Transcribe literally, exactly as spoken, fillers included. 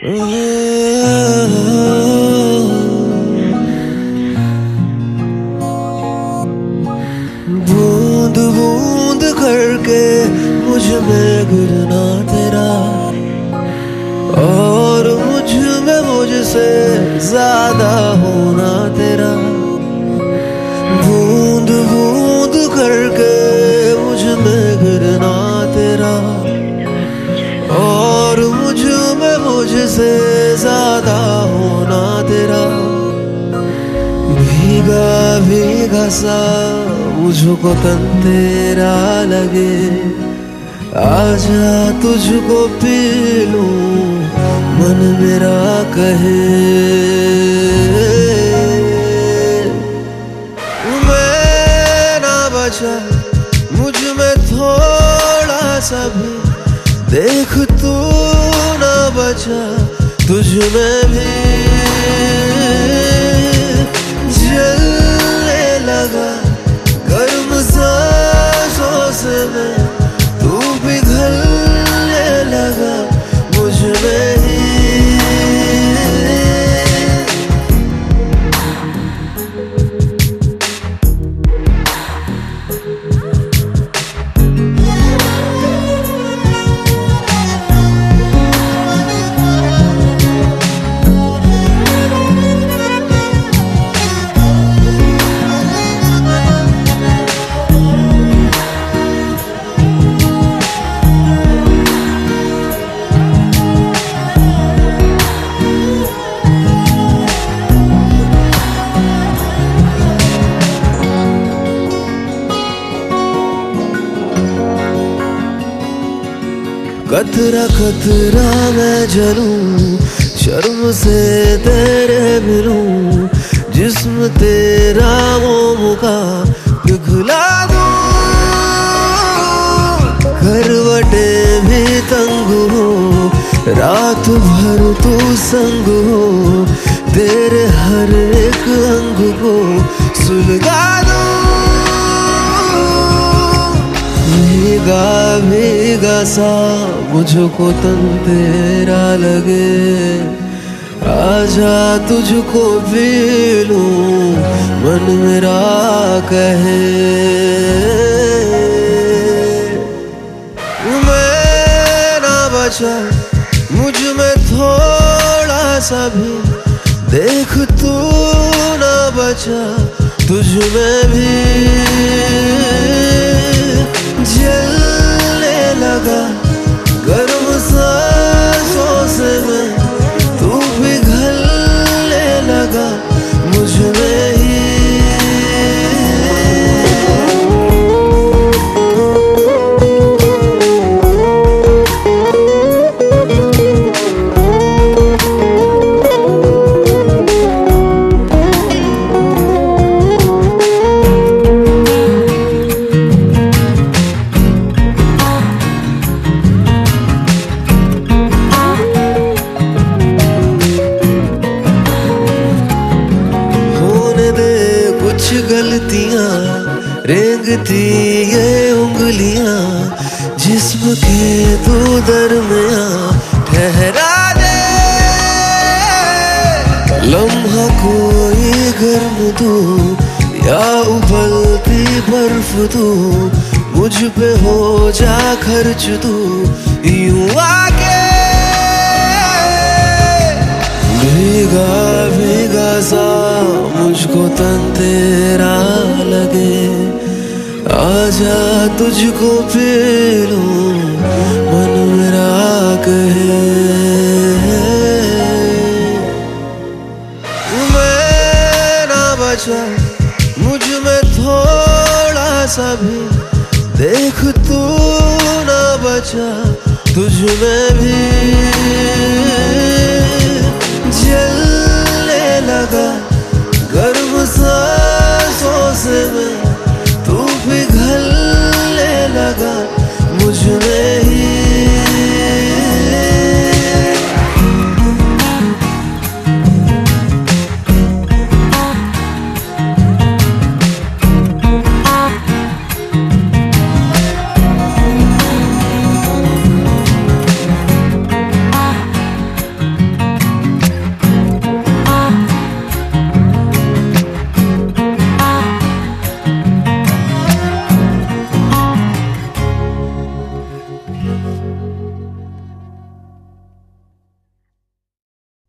बूंद बूंद करके मुझ में गिरना तेरा, और मुझ में मुझसे ज्यादा होना तेरा। बूंद बूंद करके मुझ में गिरना तेरा, और मुझ में मुझसे ज्यादा होना तेरा। भीगा भीगा सा मुझको तन तेरा लगे, आजा तुझको पी लूं मन मेरा कहे। मैं ना बचा मुझ में थोड़ा सा भी, देख तू ना बचा तुझ में भी। जलने लगा गर्म सांसों से मैं, तू पिघलने लगा मुझ में ही। कतरा कतरा मैं जलूं, शर्म से तेरे मिलूं, जिस्म तेरा मोम का पिघला दूं। करवटे भी तंग हो, रात भर तू संग हो, तेरे हर एक अंग को सुलगा दूं। भीगा भीगा सा मुझको तन तेरा लगे, आजा तुझको पी लूं मन मेरा कहे। मैं ना बचा मुझ में थोड़ा सा भी, देख तू ना बचा तुझ में भी। जलने लगा गर्म सांसों से मैं, तू पिघलने लगा मुझ में ही। कुछ गलतियां रेंगती ये उंगलियां, जिस्म के तू दरमियां ठहरा दे। लम्हा कोई गर्म तू या उबलती बर्फ तू, मुझ पे हो जा खर्च तू यूं आके। भीगा भीगा सा मुझको तन तेरा लगे, आजा तुझको पी लूं मन मेरा कहे। मैं ना बचा मुझ में थोड़ा सा भी, देख तू ना बचा तुझ में भी। जलने लगा गर्म सांसों से मैं,